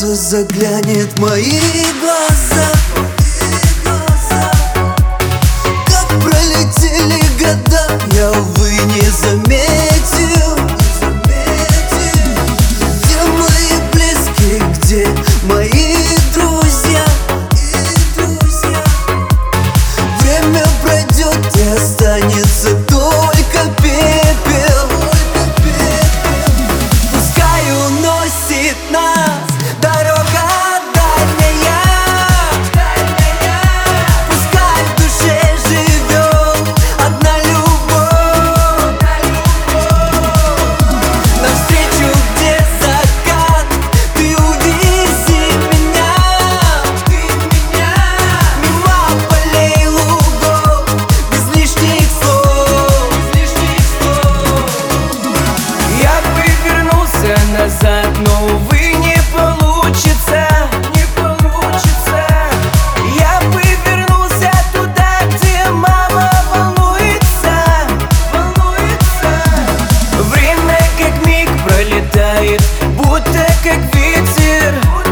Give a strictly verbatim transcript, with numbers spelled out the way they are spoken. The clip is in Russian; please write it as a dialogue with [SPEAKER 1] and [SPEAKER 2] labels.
[SPEAKER 1] солнце заглянет в мои глаза. Как пролетели года, я, увы, не заметил. Где мои близкие, где мои друзья? Время пройдет и останется только пепел. Пускай уносит нас дорога дальняя, пускай в душе живет одна любовь. Навстречу, где закат, ты увези меня, мимо полей, лугов, без лишних слов. Я бы вернулся назад, но, увы, не получится. Не получится. Я бы вернулся туда, где мама волнуется. Волнуется. Время как миг пролетает, будто как ветер.